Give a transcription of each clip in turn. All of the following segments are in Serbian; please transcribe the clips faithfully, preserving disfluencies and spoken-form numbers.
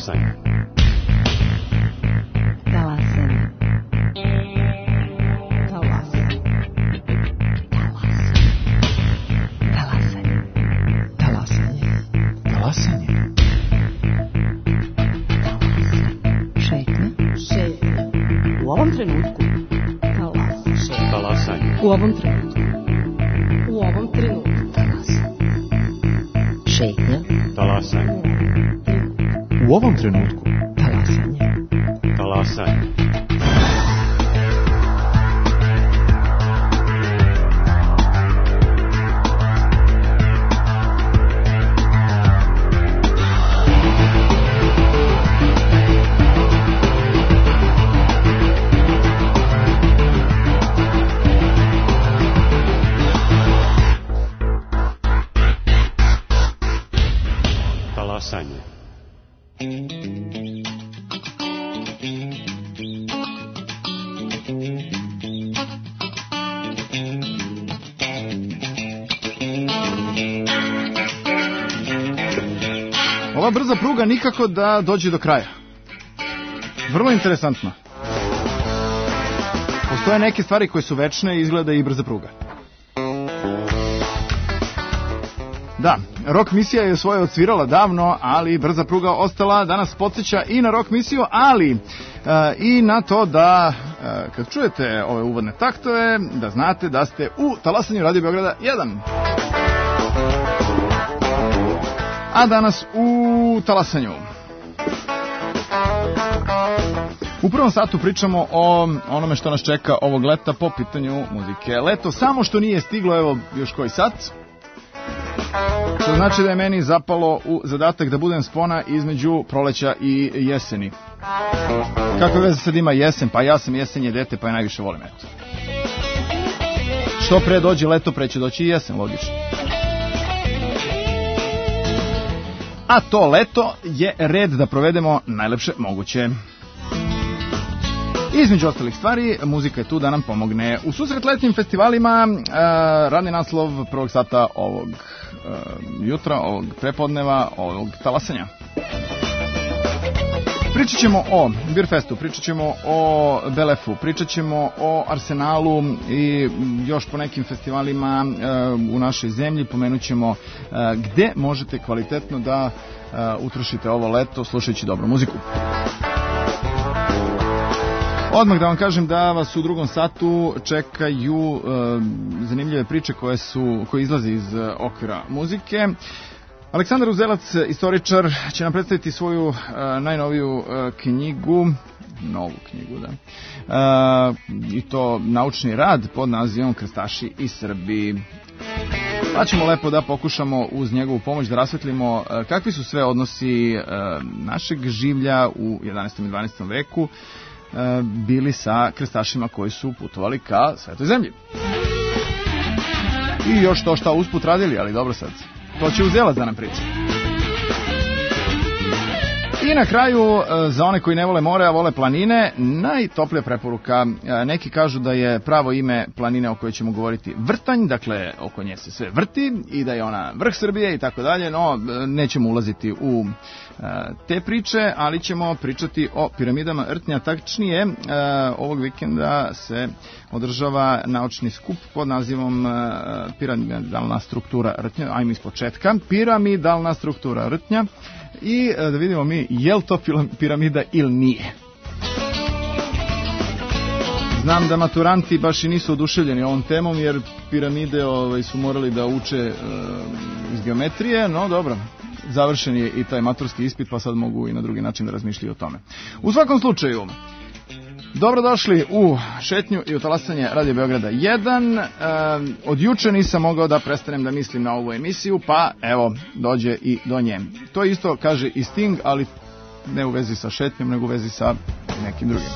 Talasanje. Talasanje. Talasanje. Talasanje. Talasanje. Talasanje. Šetnja. Šetnja. U ovom trenutku. Talasanje. Talasanje. U ovom trenutku. U ovom trenutku. Talasanje. Šetnja. Talasanje. U ovom trenutku. Talasanje. Talasanje. Talasanje. Ova brza pruga nikako da dođe do kraja. Vrlo interesantno. Postoje neke stvari koje su večne i izgleda i brza pruga. Da, rock misija je svoje odsvirala davno, ali brza pruga ostala. Danas podsjeća i na rock misiju, ali e, i na to da e, kad čujete ove uvodne taktove, da znate da ste u Talasanju Radio Beograda jedan. A danas u Talasanju. U prvom satu pričamo o onome što nas čeka ovog leta po pitanju muzike. Leto samo što nije stiglo, evo još koji sat. Što znači da je meni zapalo u zadatak da budem spona između proleća i jeseni. Kakve veze sad ima jesen? Pa ja sam jesenje dete, pa je najviše volim, eto. Što pre dođe leto, pre će doći i jesen, logično. A to leto je red da provedemo najlepše moguće. Između ostalih stvari, muzika je tu da nam pomogne. U susret letnim festivalima, uh, radni naslov prvog sata ovog uh, jutra, ovog prepodneva, ovog talasanja. Pričat ćemo o Beerfestu, pričat ćemo o Belefu, pričat ćemo o Arsenalu i još po nekim festivalima uh, u našoj zemlji. Pomenut ćemo uh, gde možete kvalitetno da uh, utrošite ovo leto slušajući dobru muziku. Odmah da vam kažem da vas u drugom satu čekaju e, zanimljive priče koje su koje izlaze iz e, okvira muzike. Aleksandar Uzelac, istoričar, će nam predstaviti svoju e, najnoviju e, knjigu, novu knjigu, da. E, I to naučni rad pod nazivom Krstaši i Srbi. Pa ćemo lepo da pokušamo uz njegovu pomoć da rasvetlimo e, kakvi su sve odnosi e, našeg življa u jedanaestom i dvanaestom veku bili sa krstašima koji su putovali ka Svetoj zemlji. I još to šta usput radili, ali dobro sad. To će Uzelac da nam priča. I na kraju, za one koji ne vole more, a vole planine, najtoplija preporuka. Neki kažu da je pravo ime planine o kojoj ćemo govoriti Vrtanj, dakle oko nje se sve vrti i da je ona vrh Srbije i tako dalje, no nećemo ulaziti u te priče, ali ćemo pričati o piramidama Rtnja. Tačnije, ovog vikenda se održava naučni skup pod nazivom Piramidalna struktura Rtnja, ajmo iz početka. Piramidalna struktura Rtnja. I da vidimo mi je li to piramida ili nije. Znam da maturanti baš i nisu oduševljeni ovom temom, jer piramide ovaj, su morali da uče e, iz geometrije, no dobro, završen je i taj maturski ispit, pa sad mogu i na drugi način da razmišljaju o tome. U svakom slučaju, dobrodošli u šetnju i u talasanje Radio Beograda jedan. E, od juče nisam mogao da prestanem da mislim na ovu emisiju, pa evo, dođe i do nje. To isto kaže i Sting, ali ne u vezi sa šetnjom, nego u vezi sa nekim drugim.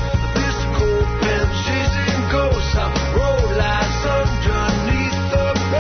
Underneath the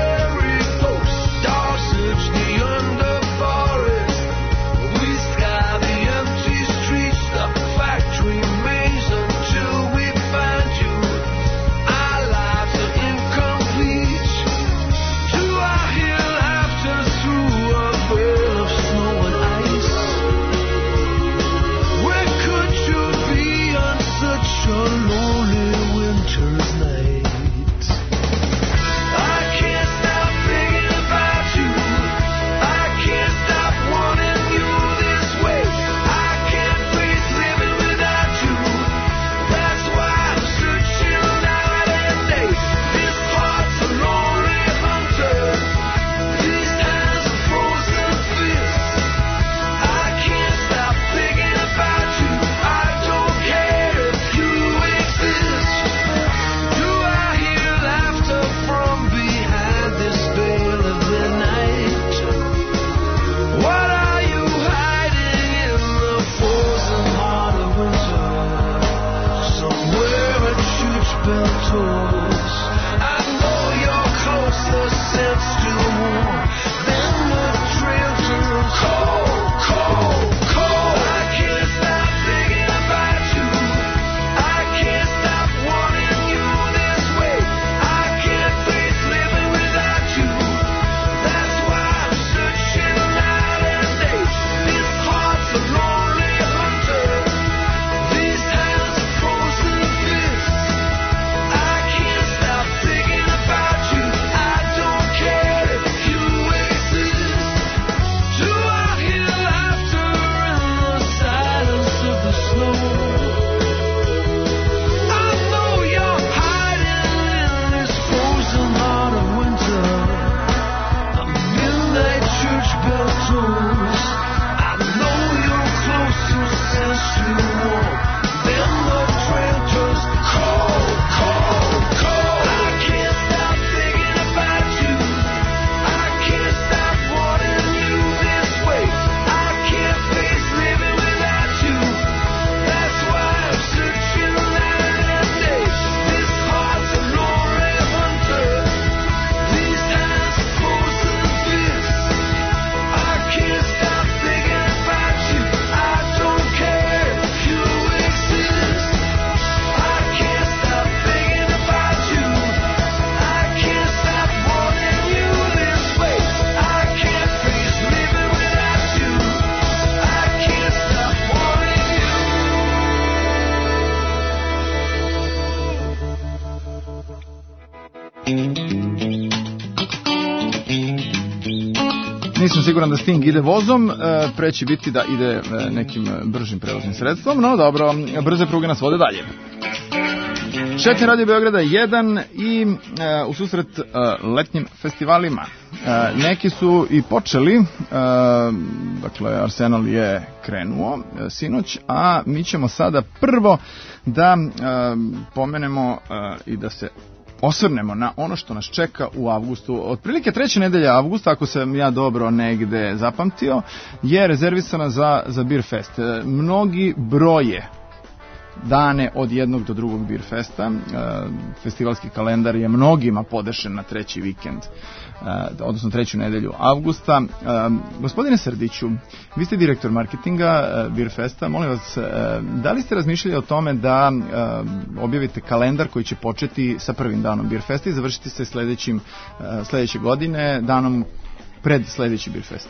siguran da Sting ide vozom, pre će biti da ide nekim bržim prevoznim sredstvom, no dobro, brze pruge nas vode dalje. Šetnje Radio Beograda jedan i e, u susret e, letnjim festivalima. E, neki su i počeli, e, dakle Arsenal je krenuo e, sinoć, a mi ćemo sada prvo da e, pomenemo e, i da se osvrnemo na ono što nas čeka u avgustu. Otprilike treće nedelje avgusta, ako sam ja dobro negde zapamtio, je rezervisana za, za Beer Fest. E, mnogi broje dane od jednog do drugog Beer Festa. Festivalski kalendar je mnogima podešen na treći vikend, odnosno treću nedelju avgusta. Gospodine Srdiću, vi ste direktor marketinga Beer Festa. Molim vas, da li ste razmišljali o tome da objavite kalendar koji će početi sa prvim danom Beer Festa i završiti se sledećim, sledeće godine, danom pred sledeći Beer Fest?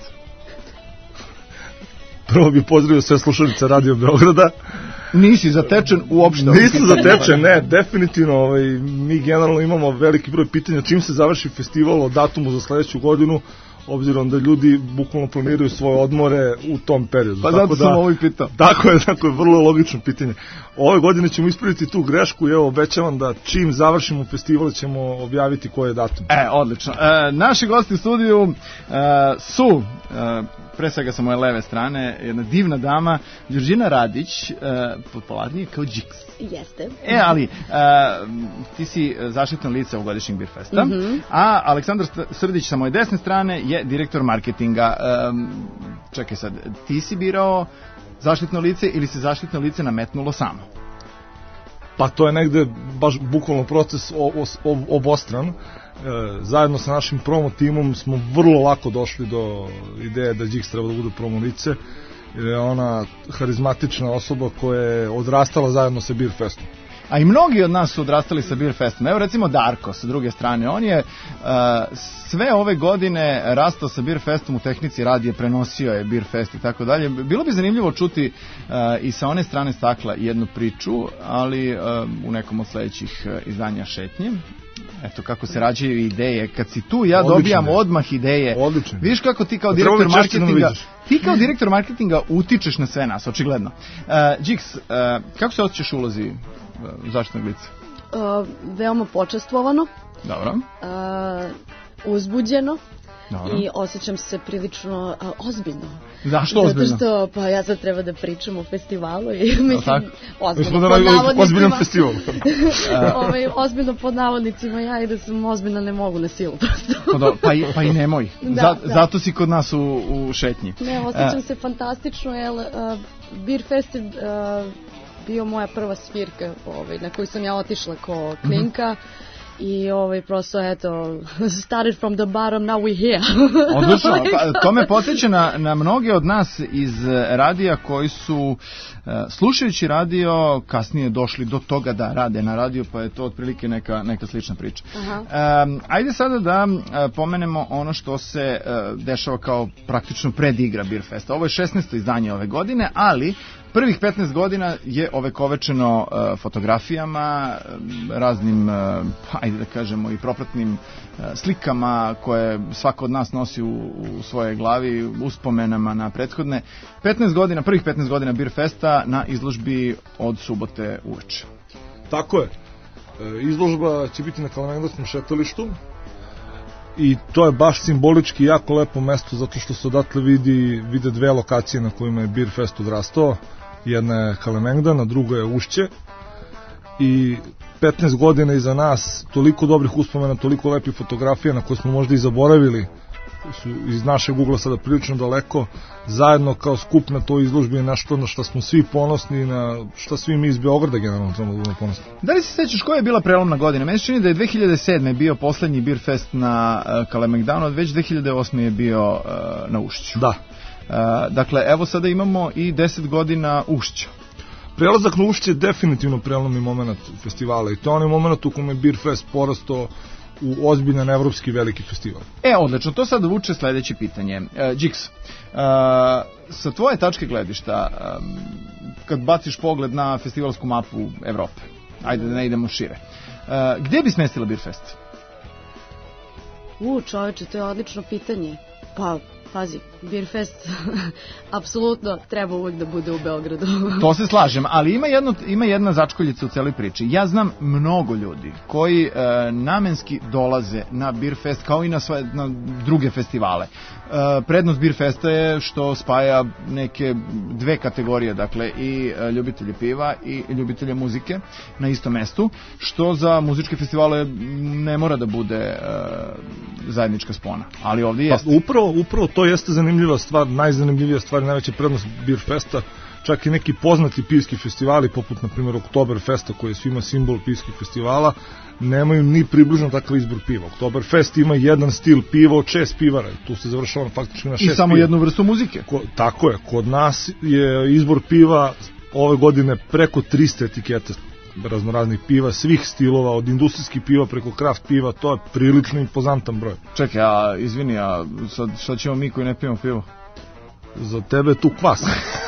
Prvo bih pozdravio sve slušalice Radio Beograda. Nisi zatečen uopšte? Nisam zatečen, ne, definitivno. Ovaj, mi generalno imamo veliki broj pitanja čim se završi festival o datumu za sledeću godinu, obzirom da ljudi bukvalno planiraju svoje odmore u tom periodu. Pa zato sam ovo i pitao. Tako je, tako je, vrlo logično pitanje. Ove godine ćemo ispraviti tu grešku i evo obećavam da čim završimo festival ćemo objaviti koji je datum. E, odlično. E, naši gosti u studiju e, su... E, pre svega sa moje leve strane, jedna divna dama, Đurđina Radić, uh, popularnije kao Džiks. Jeste. E, ali, uh, ti si zaštitno lice ovogodišnjeg Beer Festa, mm-hmm. a Aleksandar Srdić sa moje desne strane je direktor marketinga. Um, čekaj sad, ti si birao zaštitno lice ili se zaštitno lice nametnulo samo? Pa to je negde baš bukvalno proces obostran. E, zajedno sa našim promo timom smo vrlo lako došli do ideje da Džiks treba da bude promo lice, jer je ona harizmatična osoba koja je odrastala zajedno sa Beer Festom. A i mnogi od nas su odrastali sa Beer Festom. Evo recimo Darko sa druge strane, on je uh, sve ove godine rastao sa Beer Festom u tehnici radije, prenosio je Beer Fest i tako dalje. Bilo bi zanimljivo čuti uh, i sa one strane stakla jednu priču, ali uh, u nekom od sledećih uh, izdanja Šetnje. Eto kako se rađaju ideje. Kad si tu, ja odlične. Dobijam odmah ideje. Odlično. Viš kako ti kao direktor marketinga, ti kao direktor marketinga utičeš na sve nas, očigledno. Uh, Džiks, uh, kako se osjećaš u ulozi uh, zaštitnog lica? Uh, veoma počastvovano. Dobro. Uh, uzbuđeno. Dobro. I osjećam se prilično uh, ozbiljno. Zašto ozbiljno? Zato što, pa ja sad treba da pričam o festivalu i mislim, ozbiljno pod navodnicima. Ozbiljnom festivalu. ovaj, ozbiljno pod navodnicima, ja i da sam ozbiljna ne mogu na silu prosto. pa, i, pa i nemoj. Da, Za, da. Zato si kod nas u, u šetnji. Ne, osjećam uh, se fantastično, jer uh, Beer Fest je uh, bio moja prva svirka ovaj, na koju sam ja otišla ko klinka. Mm-hmm. I ovaj prosto eto started from the bottom, now we here. Odlično, pa, to me podsjeća na, na mnoge od nas iz radija koji su uh, slušajući radio kasnije došli do toga da rade na radio, pa je to otprilike neka, neka slična priča. Um, ajde sada da uh, pomenemo ono što se uh, dešava kao praktično predigra Beer Festa. Ovo je šesnaesto izdanje ove godine, ali prvih petnaest godina je ovekovečeno uh, fotografijama, raznim, uh, ajde da kažemo, i propratnim uh, slikama koje svako od nas nosi u, u svojoj glavi, uspomenama na prethodne. petnaest godina, prvih petnaest godina Beer Festa na izložbi od subote uveče. Tako je. E, izložba će biti na Kalemegdanskom šetalištu i to je baš simbolički jako lepo mesto zato što se odatle vidi, vide dve lokacije na kojima je Beer Fest odrastao. Jedna je Kalemegdan, a druga je Ušće i petnaest godina iza nas, toliko dobrih uspomena, toliko lepih fotografija na koje smo možda i zaboravili, su iz našeg ugla sada prilično daleko, zajedno kao skup na toj izložbi je nešto na što smo svi ponosni, na što svi mi iz Beograda generalno trebamo da budemo ponosni. Da li se sećaš koja je bila prelomna godina? Meni se čini da je dve hiljade sedme bio poslednji Beer Fest na uh, Kalemegdanu, već dve hiljade osme je bio uh, na Ušću. Da. Uh, dakle, evo sada imamo i deset godina Ušća. Prelazak na Ušće je definitivno prelomni moment festivala i to je onaj moment u kome je Beer Fest porastao u ozbiljan evropski veliki festival. E, odlično, to sad vuče sledeće pitanje. E, Džiks, e, sa tvoje tačke gledišta, e, kad baciš pogled na festivalsku mapu Evrope, ajde da ne idemo šire, e, gdje bi smestila Beer Fest? U, čoveče, to je odlično pitanje. Pa, pazi, Beerfest apsolutno treba uvek da bude u Beogradu. To se slažem, ali ima, jedno, ima jedna začkoljica u celoj priči. Ja znam mnogo ljudi koji e, namenski dolaze na Beerfest kao i na, sve, na druge festivale. E, prednost Beerfesta je što spaja neke dve kategorije, dakle i e, ljubitelje piva i ljubitelje muzike na istom mestu, što za muzičke festivale ne mora da bude e, zajednička spona, ali ovdje jeste. Pa, upravo, upravo to jeste zanimljiva stvar, najzanimljivija stvar i najveća prednost Beerfesta. Čak i neki poznati pivski festivali, poput na primjer Oktoberfesta, koji je svima simbol pivskih festivala, nemaju ni približno takav izbor piva. Oktoberfest ima jedan stil piva od šest pivara i tu se završava faktički na šest piva. I samo piva. Jednu vrstu muzike. Ko, tako je, kod nas je izbor piva ove godine preko trista etiketa raznoraznih piva, svih stilova, od industrijskih piva preko kraft piva, to je prilično impozantan broj. Čekaj, a izvini, a sad šta ćemo mi koji ne pijemo pivo? Za tebe tu kvas.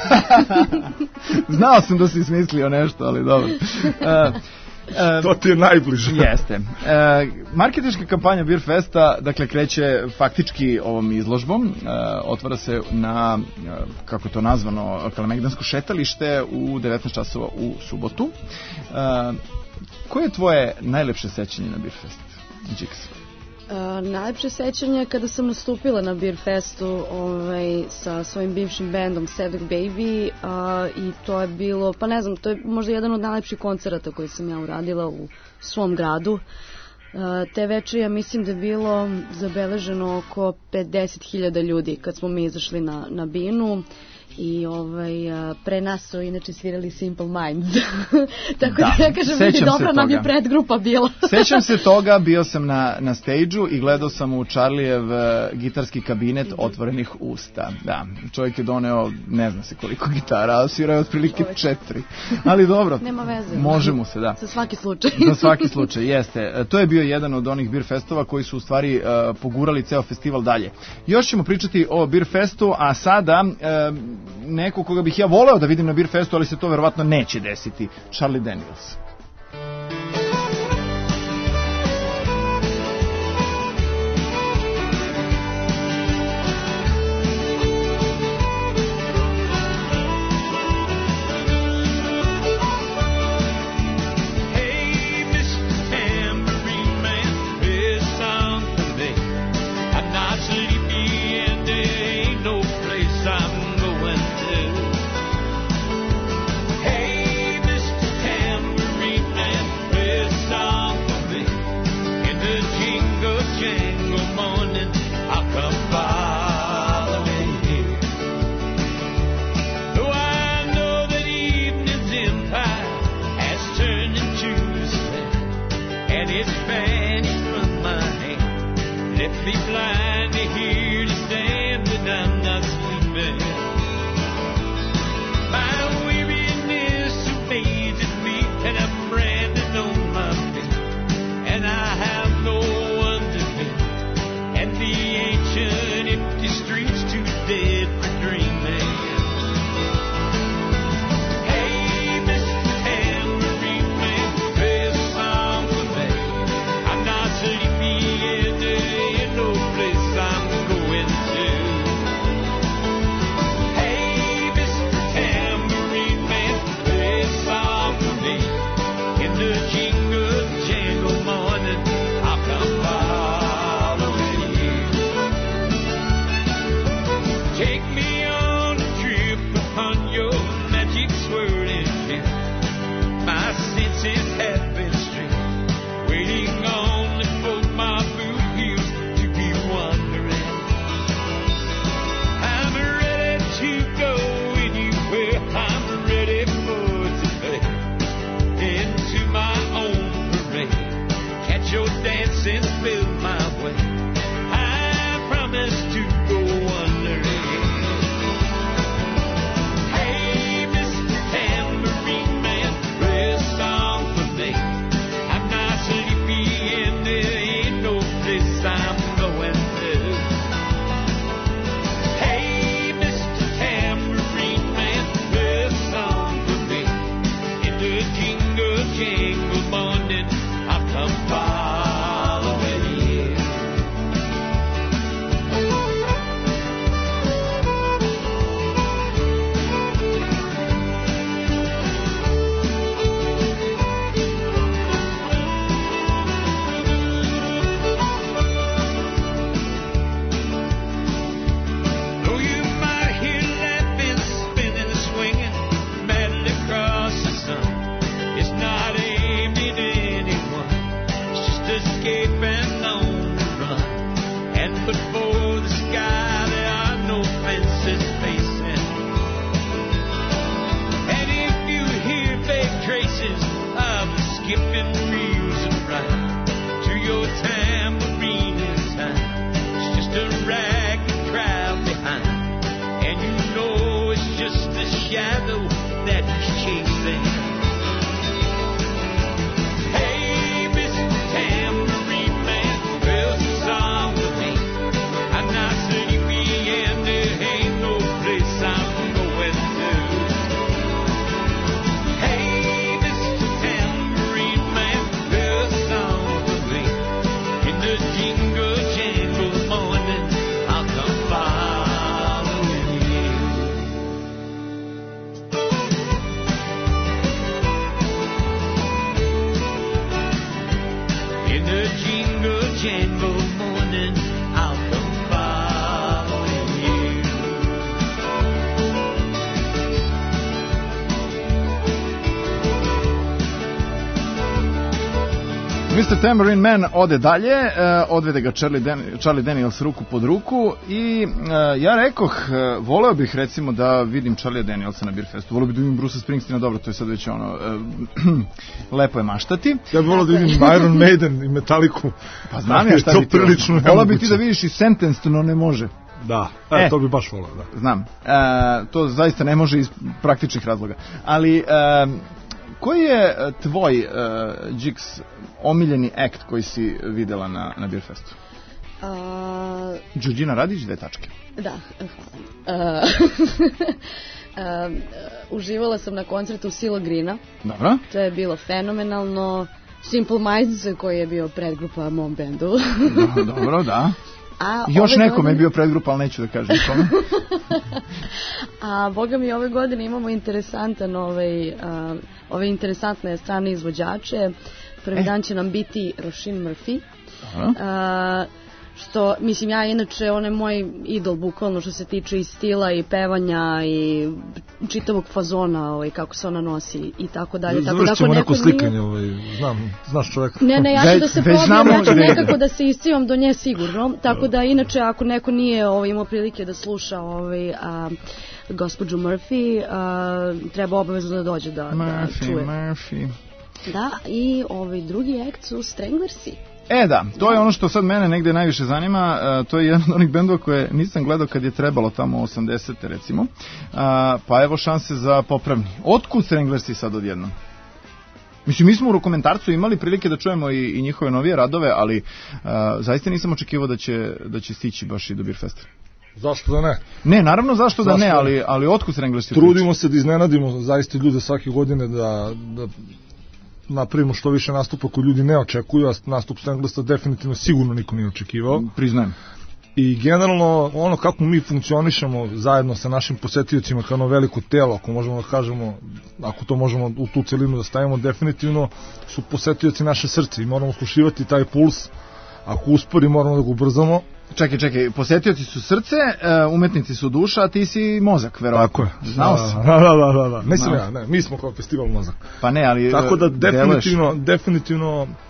Znao sam da si smislio nešto, ali dobro. Uh, Uh, to ti je najbliže. Jeste. Uh, marketinška kampanja Beerfesta, dakle, kreće faktički ovom izložbom. Uh, otvara se na, uh, kako je to nazvano, Kalemegdansko šetalište u devetnaest časova u subotu. Uh, koje je tvoje najlepše sećanje na Beerfest, Džiks? Uh, najlepše sećanje kada sam nastupila na Beerfestu ovaj, sa svojim bivšim bendom Sadek Baby uh, i to je bilo, pa ne znam, to je možda jedan od najlepših koncerata koji sam ja uradila u svom gradu. Uh, te večeri ja mislim da je bilo zabeleženo oko pedeset hiljada ljudi kad smo mi izašli na, na binu. I ovaj, pre nas su inače svirali Simple Minds. Tako da, da ja kažem, vidi, dobra nam je predgrupa bila. Sećam se toga, bio sam na, na stage-u i gledao sam u Charlijev gitarski kabinet otvorenih usta. Da, čovjek je doneo, ne znam se koliko gitara, a svirao je otprilike četiri. Ali dobro, nema veze. Može mu se, da. Za svaki slučaj. Za svaki slučaj, jeste. To je bio jedan od onih Beerfestova koji su u stvari uh, pogurali ceo festival dalje. Još ćemo pričati o Beerfestu, a sada... Uh, neko koga bih ja voleo da vidim na Beerfestu, ali se to verovatno neće desiti, Charlie Daniels. Hey, Mister Tambourine mister Tambourine Man ode dalje, uh, odvede ga Charlie, Dan- Charlie Daniels ruku pod ruku i uh, ja rekoh, uh, voleo bih recimo da vidim Charlie Danielsa na Beerfestu, voleo bih da vidim Bruce'a Springsteena, dobro, to je sad već ono, uh, lepo je maštati. Ja bih voleo da vidim Iron Maiden i Metaliku. Pa znam ja šta to bi ti prilično voleo bi ti da vidiš i Sentenced, no ne može. Da, e, E. to bi baš voleo, da. Znam, uh, to zaista ne može iz praktičnih razloga, ali... Uh, koji je tvoj, uh, Jigs, omiljeni akt koji si videla na, na Beerfestu? A, Đurđina Radić, dve tačke. da, hvala. Uh, uh, uživala sam na koncertu Silo Greena. Dobro. To je bilo fenomenalno. Simple Minds, koji je bio predgrupa mom bendu. Do, dobro, da. A još ove nekome godine... je bio predgrupa, ali neću da kažem kome. A boga mi ove godine imamo interesantan ovaj, a, ove interesantne strane izvođače. Prvi E. dan će nam biti Roisin Murphy. Dobro. A, što, mislim, ja inače, on je moj idol bukvalno što se tiče i stila i pevanja i čitavog fazona, ovaj, kako se ona nosi i tako dalje. Tako da Završit ako ćemo neko neko slikanje, nije... ovaj, znam, znaš čoveka. Ne, ne, ja ću Već- da se već probijem, znamo ja ću gde ide. nekako da se iscivam do nje sigurno, tako da inače ako neko nije ovaj, imao prilike da sluša ovaj, a, gospođu Murphy, a, treba obavezno da dođe da, da Murphy, čuje. Murphy. Da, i ovaj drugi akt su Stranglersi. E da, to je ono što sad mene negde najviše zanima, uh, to je jedan od onih bendova koje nisam gledao kad je trebalo tamo osamdesete recimo, uh, pa evo šanse za popravni. Otkud Stranglersi sad odjednom? Mislim, mi smo u dokumentarcu imali prilike da čujemo i, i njihove novije radove, ali uh, zaista nisam očekivao da će, da će stići baš i do Beerfesta. Zašto da ne? Ne, naravno zašto da Zašto ne, da ne? ali, ali otkud Stranglersi? Trudimo se da iznenadimo zaista ljude svake godine, da, da napravimo što više nastupa koji ljudi ne očekuju, a nastup Stranglersa definitivno sigurno niko nije očekivao. Priznajem. I generalno ono kako mi funkcionišemo zajedno sa našim posetiocima kao ono veliko telo, ako možemo da kažemo, ako to možemo u tu celinu da stavimo, definitivno su posetioci naše srce i moramo slušivati taj puls. Ako uspori moramo da ga ubrzamo. Čekaj, čekaj, posetioci su srce, uh, umetnici su duša, a ti si mozak, verovatno. Tako je. Znao si? Da, da, da, da, da. Mislim Znao. ja, ne, mi smo kao festival mozak. Pa ne, ali... Tako da uh, definitivno, definitivno e,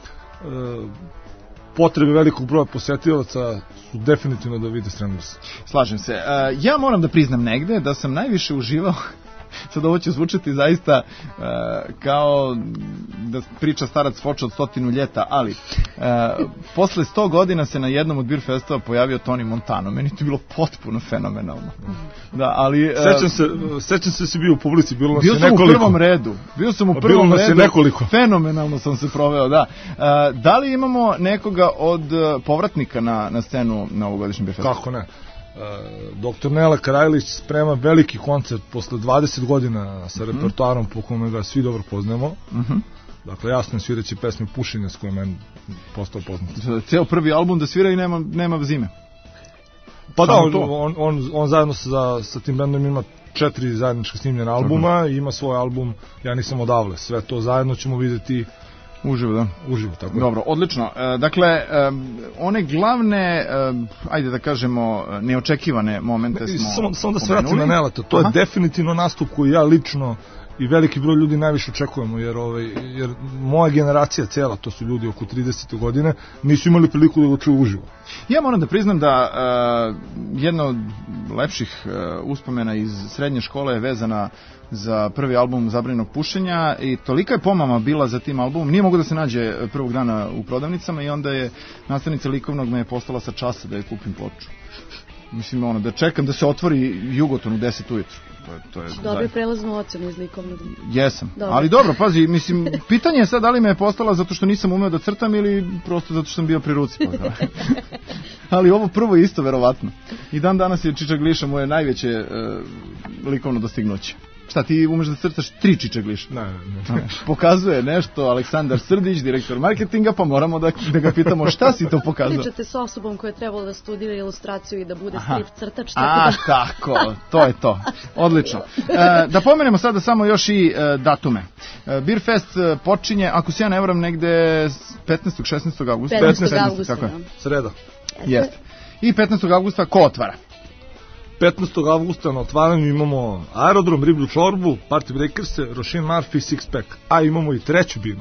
potrebe velikog broja posetilaca su definitivno da vide Stranglers. Slažem se. Uh, ja moram da priznam negde da sam najviše uživao, sad ovo će zvučati zaista uh, kao da priča starac Foča od stotinu ljeta, ali uh, posle sto godina se na jednom od Beerfestova pojavio Tony Montano. Meni to je bilo potpuno fenomenalno. Da, ali... Uh, Sećam se, sećam se da si bio u publici, bilo nas bio je sam nekoliko. u prvom redu. Bio sam u Bilo prvom nas je redu. nekoliko. Fenomenalno sam se proveo, da. Uh, da li imamo nekoga od uh, povratnika na, na scenu na ovogodišnjem Beerfestu? Kako ne? doktor Nela Karajlić sprema veliki koncert posle dvadeset godina sa repertoarom po kome ga svi dobro poznajemo. Mhm. Dakle, jasno sviraći pesme Pušenja s kojom je postao poznat. Ceo prvi album da svira i nema, nema zime. Pa da, Samo on, to. on, on, on zajedno sa, sa tim bendom ima četiri zajednička snimljena albuma i ima svoj album Ja nisam odavle. Sve to zajedno ćemo videti Uživo, da. uživo. Tako je. Dobro, odlično. E, dakle, e, one glavne, e, ajde da kažemo, neočekivane momente Ne, smo samo, samo da se pomenuli. vratim na Neleta, to Aha. je definitivno nastup koji ja lično i veliki broj ljudi najviše očekujemo, jer, ovaj, jer moja generacija cela, to su ljudi oko tridesete godine, nisu imali priliku da ga čuju uživo. Ja moram da priznam da uh, jedna od lepših uh, uspomena iz srednje škole je vezana za prvi album Zabranjenog pušenja i tolika je pomama bila za tim albumom, nije mogu da se nađe prvog dana u prodavnicama i onda je nastavnica likovnog me je postala sa časa da je kupim ploču. Mislim, ono, da čekam da se otvori Jugoton u deset ujutru. To je, to je Dobio zaista. prelaznu ocenu iz likovnog. Jesam, Dobro. ali dobro, pazi, mislim, pitanje je sad da li me je postala zato što nisam umeo da crtam ili prosto zato što sam bio pri ruci. Pa, da. Ali ovo prvo je isto, verovatno. I dan danas je Čiča Gliša moje najveće e, likovno dostignuće. Šta, ti umeš da crtaš tri Čiča Gliša? Ne, ne. Pokazuje nešto Aleksandar Srdić, direktor marketinga, pa moramo da, da ga pitamo šta si to pokazao. Pričate s osobom koja je trebala da studira ilustraciju i da bude Aha. strip crtač, tako A, da... tako, to je to. Odlično. E, da pomenemo sada samo još i e, datume. E, Beerfest e, počinje, ako se ja ne varam, negde petnaestog šesnaestog avgusta. petnaestog avgusta, tako je. da. Sreda. Jeste. I petnaestog avgusta ko otvara? petnaestog avgusta na otvaranju imamo Aerodrom, Riblju čorbu, Party Breakers, Roisin Murphy, Six Pack, a imamo i treću binu.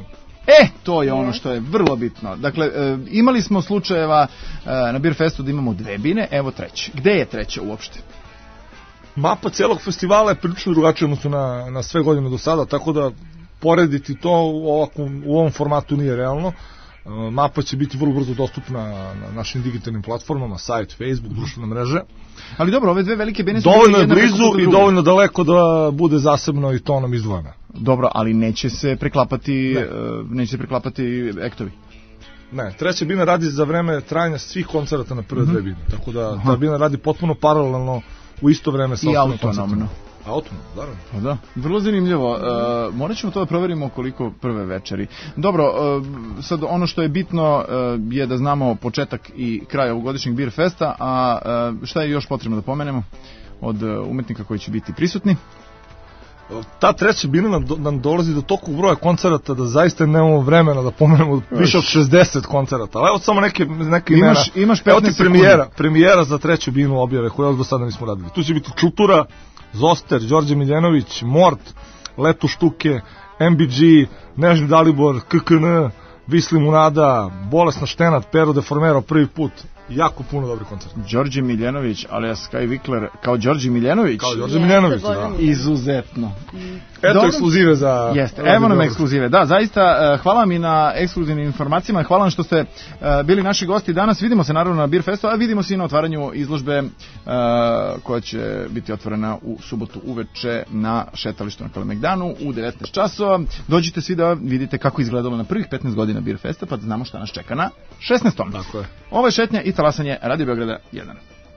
E, to je ono što je vrlo bitno. Dakle, e, imali smo slučajeva e, na Beer Festu da imamo dve bine, evo treće. Gde je treća uopšte? Mapa celog festivala je prilično drugačija odnosno na, na sve godine do sada, tako da porediti to ovako, u ovom formatu nije realno. E, mapa će biti vrlo brzo dostupna na našim digitalnim platformama, sajt, Facebook, društvene mreže. Ali dobro, ove dve velike bine su... Dovoljno je blizu i dovoljno daleko da bude zasebno i tonom izdvojena. Dobro, ali neće se preklapati, ne. uh, neće se preklapati ektovi. Ne, treća bina radi za vreme trajanja svih koncerata na prve mm-hmm. dve bine, tako da ta bina radi potpuno paralelno u isto vreme sa ostalim koncertima. Autonomno, naravno. Pa da, vrlo zanimljivo. Uh, morat ćemo to da proverimo koliko prve večeri. Dobro, uh, sad ono što je bitno uh, je da znamo početak i kraj ovogodišnjeg Beer Festa, a uh, šta je još potrebno da pomenemo od uh, umetnika koji će biti prisutni? Ta treća bina nam, do, nam dolazi do toliko broja koncerata da zaista nemamo vremena da pomenemo više od šezdeset koncerata. Ali evo samo neke, neke imena. Imaš, imaš evo ti premijera, premijera za treću binu objave koje do sada nismo radili. Tu će biti Kultura, Zoster, Đorđe Miljenović, Mort, Letu Štuke, M B G, Nežni Dalibor, K K N, Visli Munada, Bolesna Štenat, Pero de Formero prvi put. Jako puno dobrih koncerta. Đorđe Miljenović, alias Sky Vikler, kao Đorđe Miljenović. Kao Đorđe Miljenović, da. Izuzetno. Eto dobro. Ekskluzive za... Jeste, evo nam ekskluzive. Da, zaista, hvala mi na ekskluzivnim informacijama, hvala vam što ste bili naši gosti danas. Vidimo se naravno na Beer Festu, a vidimo se i na otvaranju izložbe koja će biti otvorena u subotu uveče na šetalištu na Kalemegdanu u devetnaest časova. Dođite svi da vidite kako izgledalo na prvih petnaest godina Beer Festa, pa da znamo šta nas čeka na šesnaestom. Tako je. Ovo je šetnja i talasanje Radio Beograda jedan.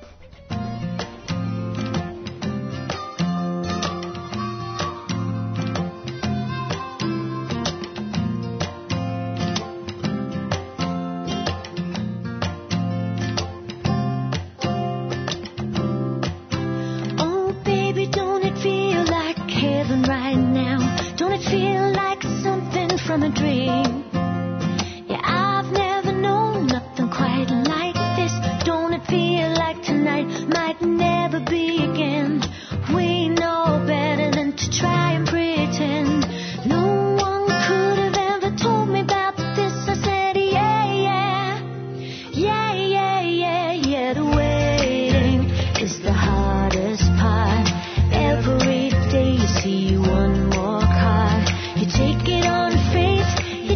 From a dream, yeah, I've never known nothing quite like this. Don't it feel like tonight might never be again? We know better than to try and pretend. No one could have ever told me about this. I said, yeah, yeah, yeah, yeah, yeah, yeah. The waiting is the hardest part. Every day you see one more card. You take it on faith,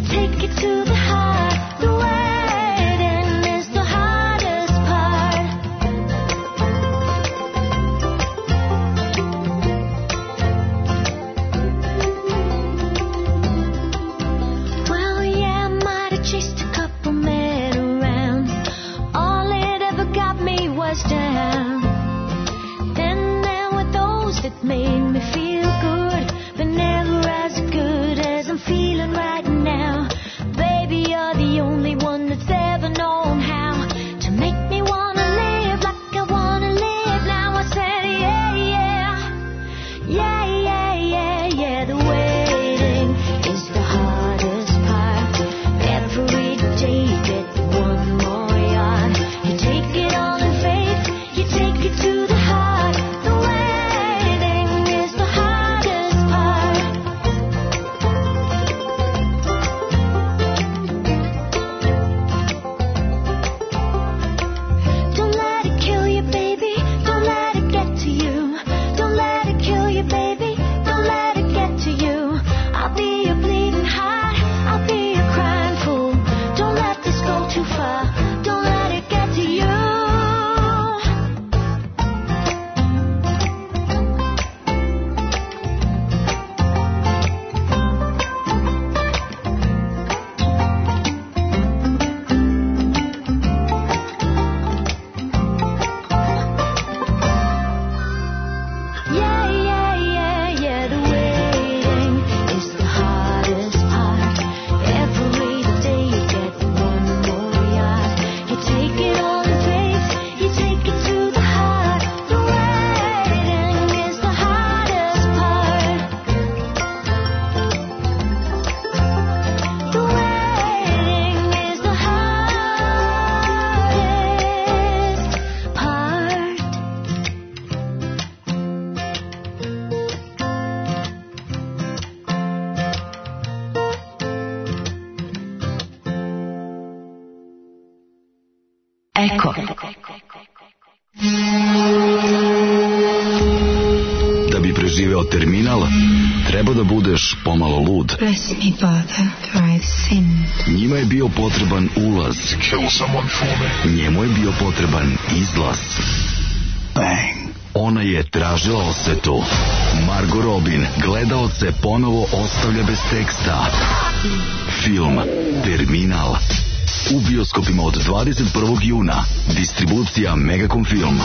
Eko. Da bi preživeo terminal, treba da budeš pomalo lud. Bless me, Father, for I've sinned. Njima je bio potreban ulaz. Njemu je bio potreban izlaz. Bang. Ona je tražila osvetu. Margot Robin gledaoce ponovo ostavlja bez teksta. Film Terminal. U bioskopima od dvadeset prvog juna. Distribucija Megacom Film.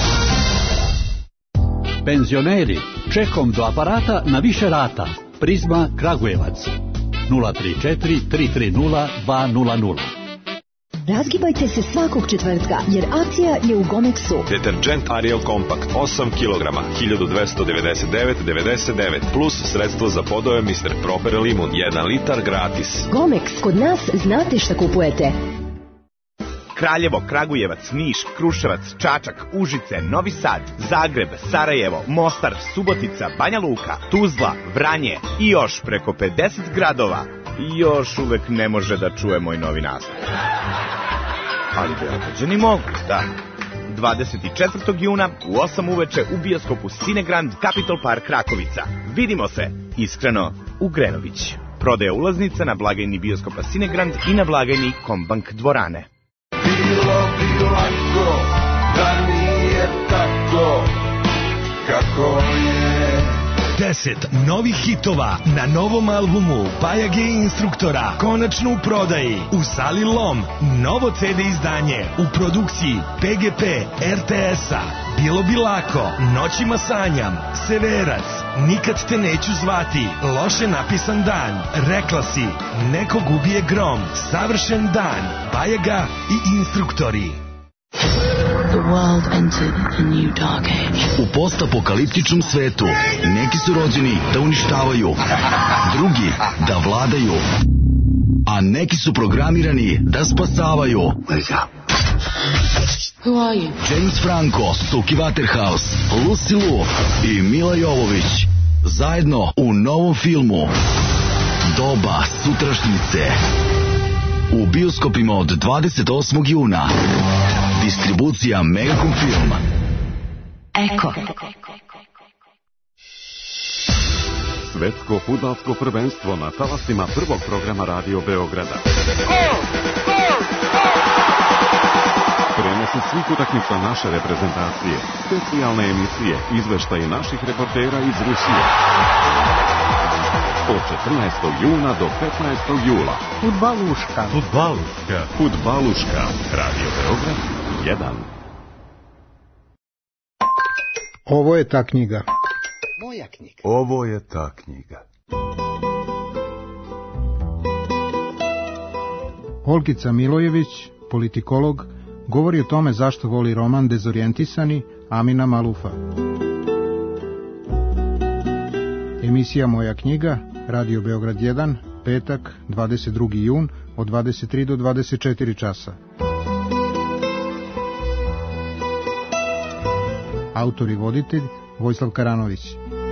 Penzioneri, čekom do aparata na više rata. Prizma Kragujevac. nula tri četiri tri tri nula dva nula nula. Razgibajte se svakog četvrtka, jer akcija je u Gomexu. Deterđent Ariel Compact osam kilograma, hiljadu dvesta devedeset devet devedeset devet, plus sredstvo za podove mister Proper Limun, jedan litar gratis. Gomex, kod nas znate šta kupujete. Kraljevo, Kragujevac, Niš, Kruševac, Čačak, Užice, Novi Sad, Zagreb, Sarajevo, Mostar, Subotica, Banja Luka, Tuzla, Vranje i još preko pedeset gradova. I još uvek ne može da čuje moj novi nastup. Ali Beograđani mogu, da. dvadeset četvrtog juna u osam uveče u bioskopu Cinegrand Capitol Park Rakovica. Vidimo se, iskreno, u Grenović. Prodaja ulaznica na blagajni bioskopa Cinegrand i na blagajni Kombank dvorane. Bilo bi lako da nije tako kako je. deset novih hitova na novom albumu Bajage Instruktora, konačno u prodaji u sali Lom. Novo ce de izdanje u produkciji pe ge pe er te es-a. Bilo bi lako, Noćima sanjam, Severac, Nikad te neću zvati, Loše napisan dan, Rekla si, Nekog ubije grom, Savršen dan, Bajaga i Instruktori. The world entered a new dark age. U postapokaliptičnom svetu neki su rođeni da uništavaju, drugi da vladaju, a neki su programirani da spasavaju. Who are you? James Franco, Suki Waterhouse, Lucy Liu i Mila Jovović zajedno u novom filmu Doba sutrašnjice. U bioskopima od dvadeset osmog juna. Distribucija Megacom Film. Eko. Svetsko fudbalsko prvenstvo na talasima prvog programa Radio Beograda. Prenosi svih utakmica naše reprezentacije, specijalne emisije, izveštaje naših reportera iz Rusije. Od četrnaestog juna do petnaestog jula. Fudbaluška. Fudbaluška. Fudbaluška. Radio Beograd jedan. Ovo je ta knjiga. Moja knjiga. Ovo je ta knjiga. Olgica Milojević, politikolog, govori o tome zašto voli roman Dezorijentisani Amina Malufa. Emisija Moja knjiga, Radio Beograd jedan, petak, dvadeset drugi jun, od dvadeset tri do dvadeset četiri časa. Autor i voditelj Vojislav Karanović.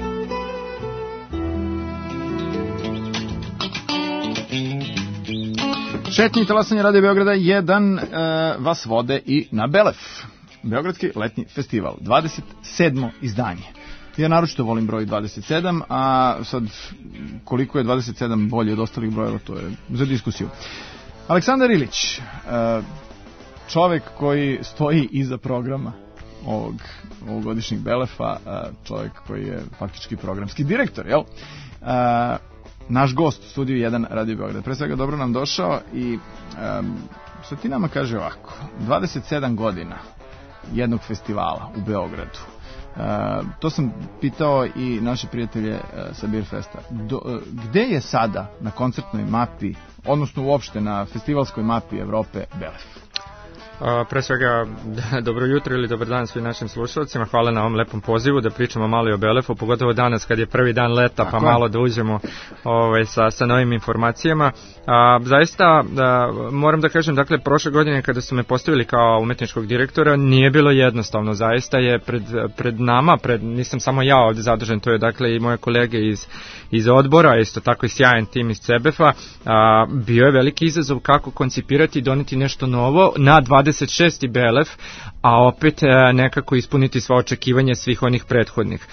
Šetnji talasanje Radio Beograda jedan e, vas vode i na Belef. Beogradski letnji festival, dvadeset sedmo izdanje. Ja naročito volim broj dvadeset sedam, a sad koliko je dvadeset sedam bolje od ostalih brojeva, to je za diskusiju. Aleksandar Ilić, čovek koji stoji iza programa ovog ovogodišnjeg Belefa, čovek koji je faktički programski direktor, jel? Naš gost u studiju jedan Radio Beograd. Pre svega dobro nam došao i sad ti nama kaže ovako, dvadeset sedam godina jednog festivala u Beogradu. Uh, to sam pitao i naše prijatelje uh, sa Beer Festa. Do, uh, gde je sada na koncertnoj mapi, odnosno uopšte na festivalskoj mapi Evrope Belef? Uh, pre svega, dobro jutro ili dobar dan svim našim slušalcima. Hvala na ovom lepom pozivu da pričamo malo i o Belefu, pogotovo danas kad je prvi dan leta, pa malo da uđemo ovaj, sa, sa novim informacijama. A, zaista, da, moram da kažem, dakle, prošle godine kada su me postavili kao umetničkog direktora, nije bilo jednostavno. Zaista je pred, pred nama, pred, nisam samo ja ovde zadužen, to je dakle i moje kolege iz, iz odbora, isto tako i sjajan tim iz Cebefa. A, bio je veliki izazov kako koncipirati i doneti nešto novo na dvadeset dvadeset šesti Belef, a opet nekako ispuniti sva očekivanja svih onih prethodnih.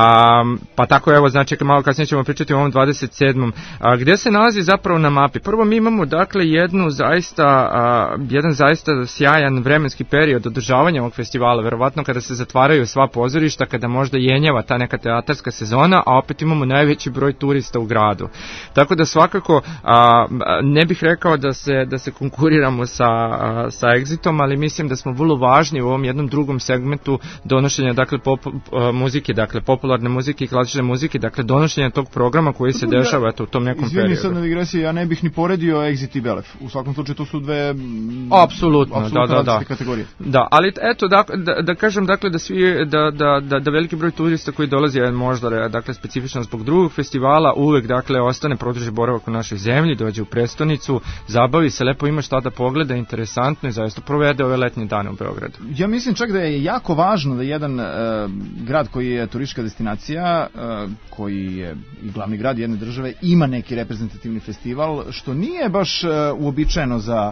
A, pa tako evo, znači malo kasnije ćemo pričati o ovom dvadeset sedmom A, gdje se nalazi zapravo na mapi? Prvo mi imamo dakle jednu zaista, a, jedan zaista sjajan vremenski period održavanja ovog festivala, verovatno kada se zatvaraju sva pozorišta, kada možda jenjava ta neka teatarska sezona, a opet imamo najveći broj turista u gradu. Tako da svakako a, ne bih rekao da se, da se konkuriramo sa, a, sa Exitom, ali mislim da smo vrlo važni u ovom jednom drugom segmentu donošenja dakle pop, a, muzike, dakle popularne muzike i klasične muzike, dakle donošenja tog programa koji se dešava eto, u tom nekom Izvini, periodu. Sad na digresiji, ja ne bih ni poredio Exit i Belef. U svakom slučaju to su dve apsolutno, apsolutno da, da, da. kategorije. Da, ali eto da, da, da kažem dakle da svi da, da, da, da veliki broj turista koji dolazi je možda dakle specifično zbog drugog festivala uvek dakle ostane produži boravak u našoj zemlji, dođe u prestonicu, zabavi se, lepo ima šta da pogleda, interesantno i zaista provede ove letnje dane u Beogradu. Ja mislim čak da je jako važno da jedan uh, grad koji je turistička destinacija, uh, koji je i glavni grad jedne države, ima neki reprezentativni festival, što nije baš uh, uobičajeno za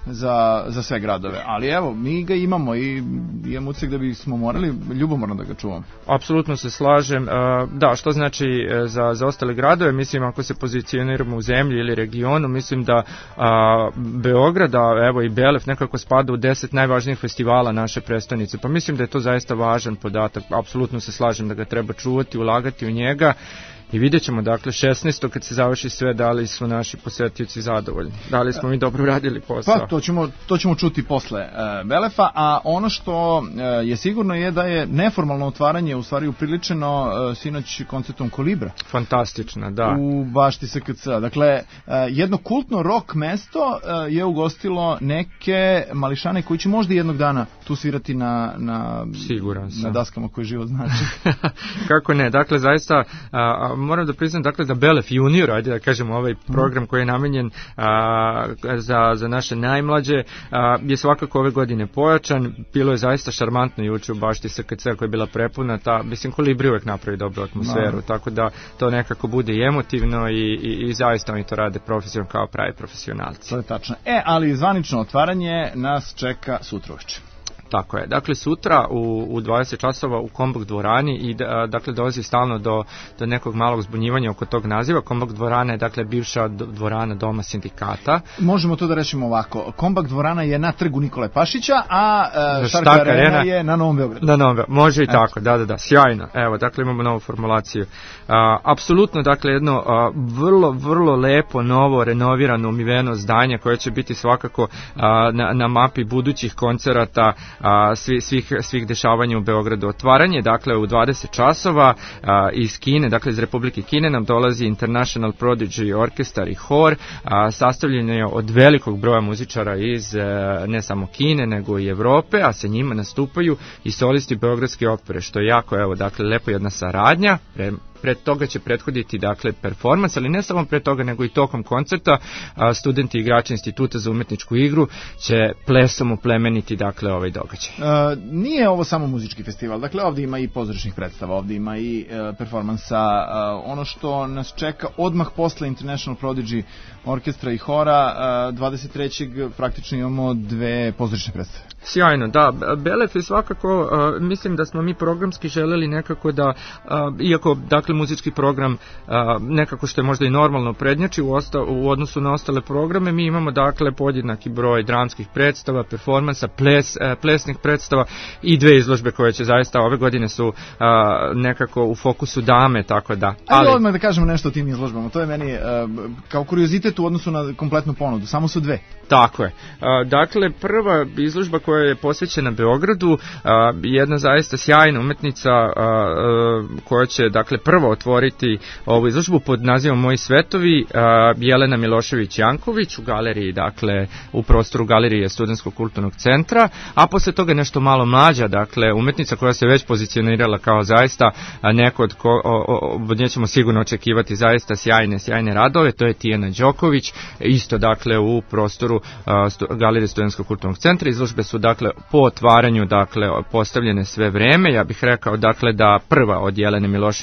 za, za sve gradove, ali evo, mi ga imamo i imam utisak da bismo morali ljubomorno da ga čuvamo. Apsolutno se slažem, da, što znači za, za ostale gradove, mislim ako se pozicioniramo u zemlji ili regionu, mislim da a, Beograd, a evo i Belef nekako spada u deset najvažnijih festivala naše prestonice, pa mislim da je to zaista važan podatak, apsolutno se slažem da ga treba čuvati, ulagati u njega. I vidjet ćemo, dakle, šesnaestog kad se završi sve, da li su naši posetioci zadovoljni. Da li smo mi dobro radili posao. Pa, to ćemo, to ćemo čuti posle uh, Belefa, a ono što uh, je sigurno je da je neformalno otvaranje u stvari upriličeno uh, sinoć koncertom Kolibra. Fantastično, da. U bašti S K C. Dakle, uh, jedno kultno rock mesto uh, je ugostilo neke mališane koji će možda jednog dana tu svirati na, na, na daskama koje život znači. Kako ne, dakle, zaista... Uh, moram da priznam dakle da Belef Junior, ajde da kažemo ovaj program koji je namenjen a, za, za naše najmlađe, a, je svakako ove godine pojačan, bilo je zaista šarmantno juče u bašti S K C koja je bila prepuna, ta, mislim Kolibri uvek napravi dobru atmosferu, no. Tako da to nekako bude i emotivno i, i, i zaista oni to rade profesionalno kao pravi profesionalci. To je tačno. E, ali zvanično otvaranje nas čeka sutra uveče. Tako je. Dakle, sutra u, u dvadeset časova u Kombok dvorani i da, dakle dolazi stalno do, do nekog malog zbunjivanja oko tog naziva. Kombok dvorana je dakle bivša dvorana Doma sindikata. Možemo to da rečimo ovako. Kombok dvorana je na trgu Nikole Pašića, a uh, Šarka Arena, Arena je na Novom Beogradu. Na Novom Beogradu. Može i Eto. Tako. Da, da, da. Sjajno. Evo, dakle imamo novu formulaciju. Uh, apsolutno, dakle, jedno uh, vrlo, vrlo lepo, novo, renovirano, umiveno zdanje koje će biti svakako uh, na, na mapi budućih koncerata A, svi, svih, svih dešavanja u Beogradu. Otvaranje, dakle, u dvadeset časova a, iz Kine, dakle iz Republike Kine nam dolazi International Prodigy Orkestar i hor, a, sastavljen je od velikog broja muzičara iz a, ne samo Kine, nego i Evrope, a sa njima nastupaju i solisti Beogradske opere, što je jako, evo, dakle, lepo jedna saradnja, pre, Pred toga će prethoditi dakle performans, ali ne samo pred toga nego i tokom koncerta a, studenti i igrači Instituta za umetničku igru će plesom uplemeniti dakle ovaj događaj. E, nije ovo samo muzički festival, dakle ovdje ima i pozorišnih predstava, ovdje ima i e, performansa, e, ono što nas čeka odmah posle International Prodigy orkestra i hora, e, dvadeset trećeg praktično imamo dve pozorišne predstave. Sjajno, da, Belef je svakako, uh, mislim da smo mi programski želeli nekako da, uh, iako dakle muzički program uh, nekako što je možda i normalno prednjači u, osta, u odnosu na ostale programe, mi imamo dakle podjednaki broj dramskih predstava, performansa, ples, uh, plesnih predstava i dve izložbe koje će zaista ove godine su uh, nekako u fokusu dame, tako da. Ali odmah da kažemo nešto o tim izložbama, to je meni uh, kao kuriozitet u odnosu na kompletnu ponudu, samo su dve. Tako je. Uh, dakle, prva izložba koja je posvećena Beogradu, uh, jedna zaista sjajna umetnica uh, uh, koja će dakle prvo otvoriti ovu izložbu pod nazivom Moji svetovi, uh, Jelena Milošević-Janković u galeriji, dakle u prostoru galerije Studentskog kulturnog centra, a posle toga nešto malo mlađa, dakle umetnica koja se već pozicionirala kao zaista neko od, ko, o, o, od nje ćemo sigurno očekivati zaista sjajne, sjajne radove, to je Tijana Đoković, isto dakle u prostoru uh, stu, galerije Studentskog kulturnog centra. Izložbe su dakle po otvaranju dakle postavljene sve vreme. Ja bih rekao dakle da prva od Jelene Milošević se otvara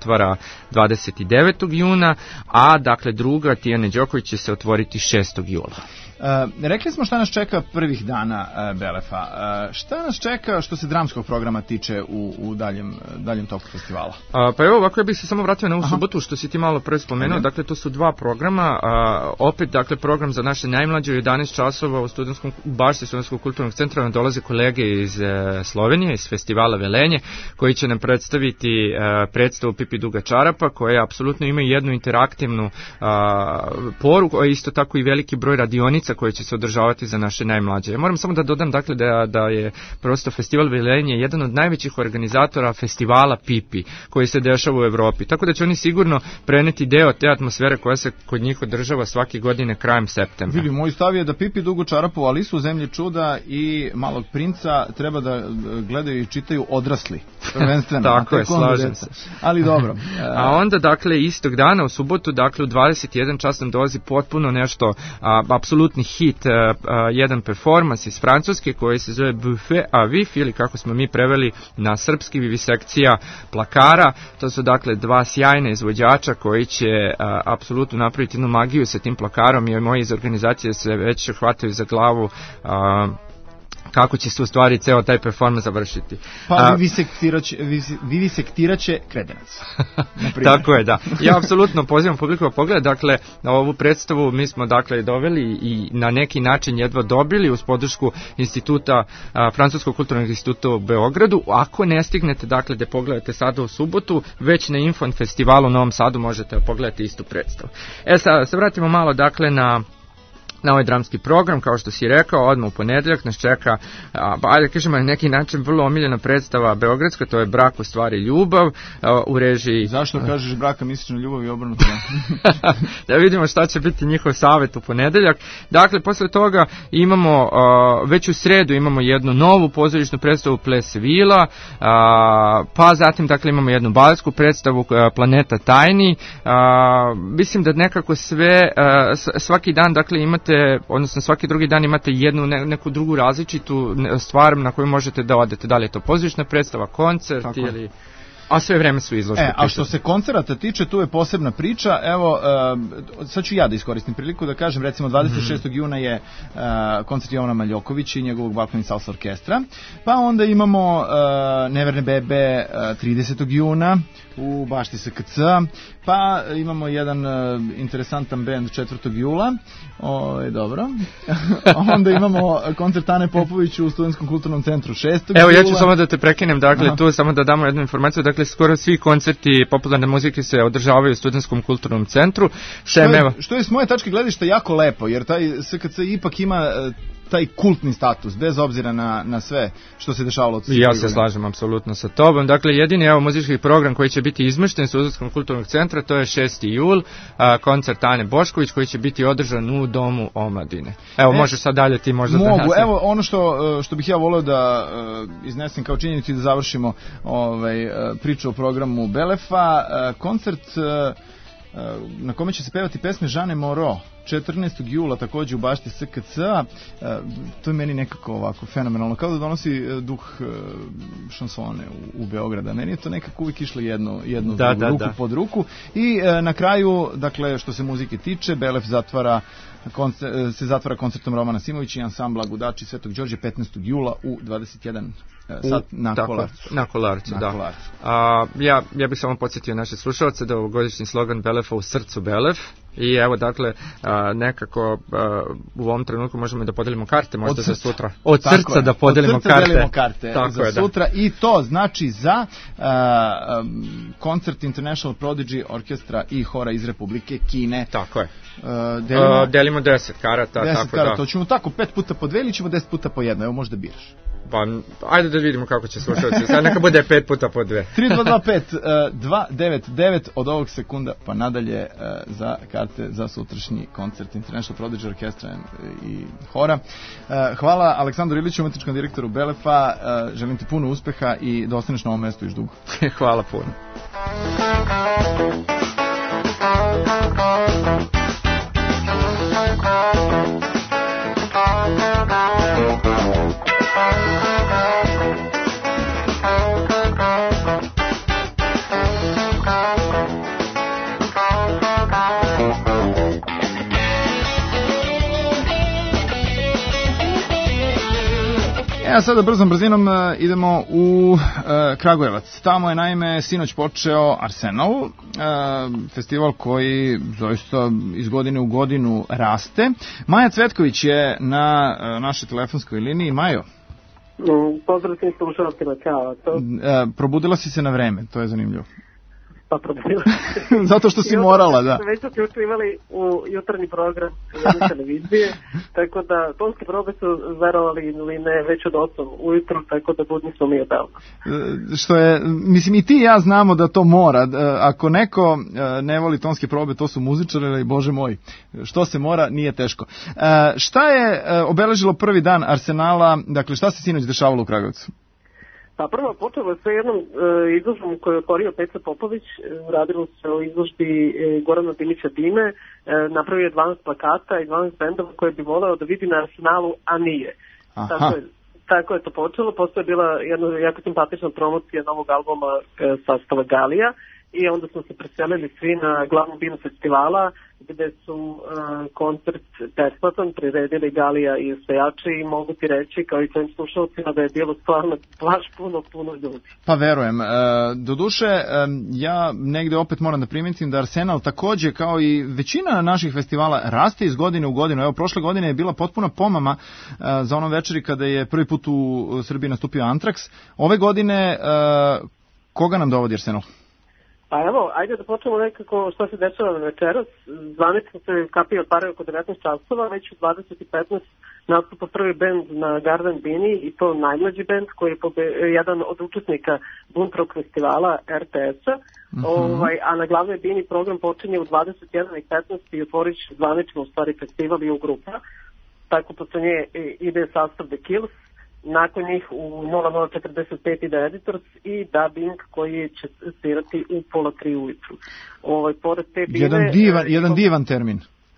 otvara dvadeset devetog juna, a dakle druga Tijane Đoković će se otvoriti šestog jula. Uh, rekli smo šta nas čeka prvih dana uh, Belefa. Uh, šta nas čeka što se dramskog programa tiče u, u daljem, daljem toku festivala? Uh, pa evo ovako, ja bih se samo vratio na ovu subotu što si ti malo pre spomenuo. Okay. Dakle, to su dva programa. Uh, opet, dakle, program za naše najmlađe u jedanaest časova u studentskom, bašti Studentskog kulturnog centra nam dolaze kolege iz uh, Slovenije, iz festivala Velenje, koji će nam predstaviti uh, predstavu Pipi Duga čarapa, koja apsolutno ima jednu interaktivnu uh, poruku, a isto tako i veliki broj radionica koje će se održavati za naše najmlađe. Ja moram samo da dodam dakle da, da je prosto festival Velenje jedan od najvećih organizatora festivala Pipi koji se dešava u Evropi. Tako da će oni sigurno preneti deo te atmosfere koja se kod njih održava svake godine krajem septembra. Vidi, moj stav je da Pipi Dugu čarapu, Alisu u zemlji čuda i Malog princa treba da gledaju i čitaju odrasli. Prvenstveno. Tako je, slažem se. Ali dobro. A onda dakle istog dana u subotu dakle u dvadeset jedan čas nam dolazi potpuno nešto a, apsolutni hit, a, a, jedan performans iz Francuske koji se zove Buffet à Vif ili kako smo mi preveli na srpski vivisekcija plakara. To su dakle dva sjajna izvođača koji će a, apsolutno napraviti jednu magiju sa tim plakarom i moji iz organizacije se već hvataju za glavu a, kako će se u stvari ceo taj performans završiti. Pa vivisektiraće Kredenac. Tako je, da. Ja apsolutno pozivam publiku da pogleda, dakle, na ovu predstavu mi smo dakle doveli i na neki način jedva dobili uz podršku instituta, a, Francuskog kulturnog instituta u Beogradu. Ako ne stignete, dakle, da pogledate sada u subotu, već na Infon festivalu u Novom Sadu možete pogledati istu predstavu. E sad, se vratimo malo, dakle, na na ovaj dramski program, kao što si rekao, odmah u ponedeljak nas čeka, a, ajde kažemo na neki način vrlo omiljena predstava beogradska, to je Brak u stvari ljubav, a, u režiji... Zašto kažeš braka misliš na ljubav i obrnuto? Da vidimo šta će biti njihov savjet u ponedeljak. Dakle, posle toga imamo, a, već u sredu imamo jednu novu pozorišnu predstavu Ples Vila, a, pa zatim dakle imamo jednu baletsku predstavu a, Planeta tajni. A, mislim da nekako sve, a, svaki dan dakle imate odnosno svaki drugi dan imate jednu ne, neku drugu različitu stvar na koju možete da odete. Da li je to pozorišna predstava, koncert tako ili... A sve vreme su izložbe. E, a što se koncerata tiče, tu je posebna priča. Evo, uh, sad ću ja da iskoristim priliku da kažem, recimo dvadeset šestog juna je uh, koncert Jovana Maljokovića i njegovog Balkan Salsa orkestra. Pa onda imamo uh, Neverne bebe uh, tridesetog juna u bašti S K C. Pa imamo jedan uh, interesantan bend četvrtog jula. O, je dobro. Onda imamo koncert Ane Popović u Studentskom kulturnom centru šestog Evo, jula. ja ću samo da te prekinem, dakle, aha, tu samo da damo jednu informaciju, dakle, skoro svi koncerti popularne muzike se održavaju u Studentskom kulturnom centru. Što je, što je s moje tačke gledišta jako lepo, jer taj S K C ipak ima taj kultni status, bez obzira na, na sve što se dešavalo od ja se slažem apsolutno sa tobom. Dakle, jedini evo muzički program koji će biti izmešten Studentskom kulturnog centra, to je šesti jul, a, koncert Ane Bošković koji će biti održan u Domu omladine. Evo, e, možeš sad dalje ti možda mogu, da nastavim. Evo, ono što, što bih ja voleo da uh, iznesem kao činjenicu i da završimo ovaj, uh, priču o programu Belefa, uh, koncert uh, na kome će se pevati pesme Žane Moro četrnaestog jula takođe u bašti S K C. To je meni nekako ovako fenomenalno, kao da donosi duh šansone u, u Beograda. Meni je to nekako uvijek išlo jedno, jedno da, da, ruku da. pod ruku. I na kraju, dakle, što se muzike tiče, Belef zatvara koncert, se zatvara koncertom Romana Simović i ansambla Gudači Svetog Đorđe petnaestog jula u dvadeset jedan sat na tako, Kolarcu. Na Kolarcu, na da. Kolarcu. A, ja, ja bih samo podsjetio naše slušalce da ovogodišnji slogan Belefa u srcu Belef. I evo, dakle, a, nekako a, u ovom trenutku možemo da podelimo karte, možda od za sutra. Od tako srca je. da podelimo od srca karte. delimo karte tako za je, sutra da. I to znači za a, um, koncert International Prodigy orkestra i hora iz Republike Kine. Tako je. A, delimo, a, delimo deset karata. deset tako karata, da. to ćemo tako pet puta po dve ili ćemo deset puta po jedno, evo možda biraš. Pa, ajde da vidimo kako će slušalci. Sad neka bude pet puta po dve. tri dva dva pet dva devet devet od ovog sekunda pa nadalje za karte za sutrašnji koncert International Prodigy orkestra i hora. Hvala Aleksandru Iliću, umetničkom direktoru Belefa. Želim ti puno uspeha i da ostaneš na ovom mestu još dugo. Hvala puno. Thank you. a sada brzom brzinom uh, idemo u uh, Kragujevac. Tamo je naime sinoć počeo Arsenal, uh, festival koji zaista iz godine u godinu raste. Maja Cvetković je na uh, našoj telefonskoj liniji. Majo. Mm, pozdrav svim slušalcima, čao. To... Uh, probudila si se na vreme, to je zanimljivo. Pa probudila. Zato što si morala, da. Već smo uključivali u jutarnji program jedne televizije, tako da tonske probe su verovali ili ne već od osam ujutru, tako da budni smo mi odavno. Što je, mislim i ti i ja znamo da to mora. Ako neko ne voli tonske probe, to su muzičari, ali bože moj, što se mora, nije teško. Šta je obeležilo prvi dan Arsenala, dakle šta se sinoć dešavalo u Kragujevcu? Pa prvo počelo je sve jednom e, izložbom koju je otvorio Peca Popović, e, radilo se o izložbi e, Gorana Dimića Dime, e, napravio je dvanaest plakata i dvanaest bendova koje bi voleo da vidi na Arsenalu, a nije. Tako je, tako je to počelo, posle je bila jedna jako simpatična promocija novog albuma e, sastava Galija i onda smo se preselili svi na glavnu binu festivala gde su uh, koncert besplatan priredili Galija i osvajači i mogu ti reći kao i svojim slušalcima da je bilo stvarno baš puno, puno ljudi. Pa verujem. E, doduše, e, ja negde opet moram da primetim da Arsenal takođe kao i većina naših festivala raste iz godine u godinu. Evo, prošle godine je bila potpuna pomama e, za onom večeri kada je prvi put u Srbiji nastupio Antrax. Ove godine e, koga nam dovodi Arsenal? Pa evo, ajde da počnemo nekako što se dešava večeras. Zvanično se kapije otvaraju oko devetnaest časova, već u dvadeset i petnaest nastupa prvi bend na Garden Bini i to najmlađi bend koji je pobe, jedan od učesnika Bunt Rock festivala R T S-a, mm-hmm. ovaj, a na glavnoj Bini program počinje u dvadeset jedan i petnaest i otvorit će zvanično u stvari festival i u grupa. Tako posle nje ide sastav The Kills, nakon njih u nula nula četrdeset pet ide Editors i Dubbing koji će svirati u pola tri ujutru. Ovaj, pored te bine, jedan, divan, jedan divan termin.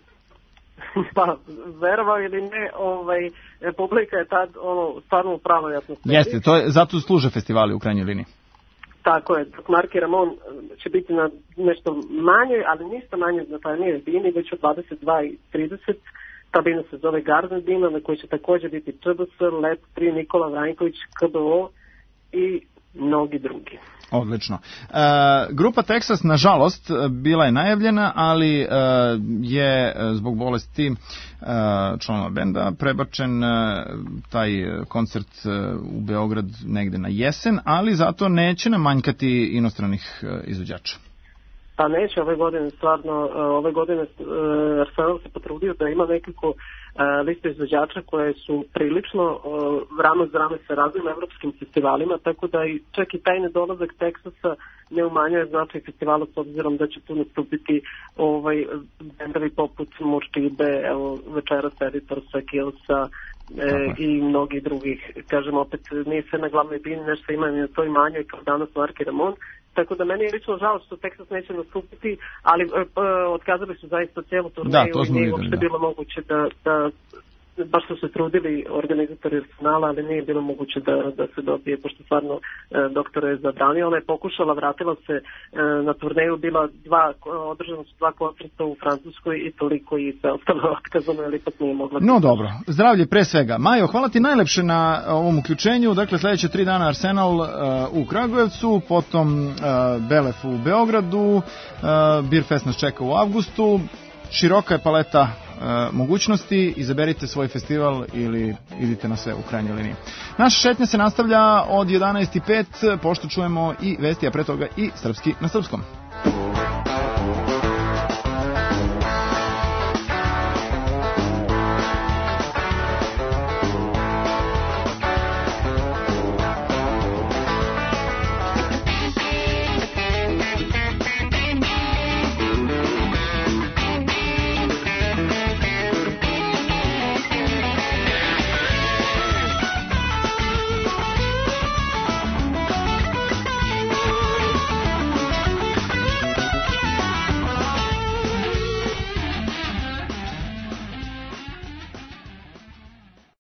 Pa, verovao ili ne, ovaj, publika je tad ono, stvarno u pravoj atmosferi. Jeste, to je, zato služe festivali u krajnjoj liniji. Tako je, dok Mark i Ramon će biti na nešto manje, ali ništa manje značajnije bini, već od dvadeset dva i trideset. Ta bina se zove Garden Bina, na kojoj će također biti Č B S, Let tri, Nikola Vranjković, K B O i mnogi drugi. Odlično. E, grupa Texas, nažalost, bila je najavljena, ali e, je zbog bolesti e, članova benda prebačen e, taj koncert e, u Beograd negde na jesen, ali zato neće nam manjkati inostranih e, izvođača. Pa neće ove godine, stvarno, ove godine Arsenal se potrudio da ima nekako listu izvođača koje su prilično rame za rame sa raznim evropskim festivalima, tako da i čak i taj nedolazak Teksasa ne umanjuje značaj festivala s obzirom da će tu nastupiti ovaj, bendovi poput Muščibe, evo večeras Editorsa, Killsa, E, i mnogi drugih, kažem opet nije sve na glavnoj bini, nešto ima na toj manjoj kao danas Mark i Ramon, tako da meni je lično žao što Texas neće nastupiti, ali e, e, otkazali su zaista cijelu turneju i nije uopšte bilo moguće da, da baš su se trudili organizatori Arsenala, ali nije bilo moguće da, da se dobije, pošto stvarno e, doktora je zabranio. Ona je pokušala, vratila se e, na turneju, bila dva, održano su dva koncerta u Francuskoj i toliko i sve ostalo otkazano, ali ipak nije mogla. No dobro, zdravlje pre svega. Majo, hvala ti najlepše na ovom uključenju. Dakle, sljedeće tri dana Arsenal uh, u Kragujevcu, potom uh, Belef u Beogradu, uh, Beerfest nas čeka u avgustu. Široka je paleta e, mogućnosti, izaberite svoj festival ili idite na sve u krajnjoj liniji. Naša šetnja se nastavlja od jedanaest i pet, pošto čujemo i vesti, a pre toga i srpski na srpskom.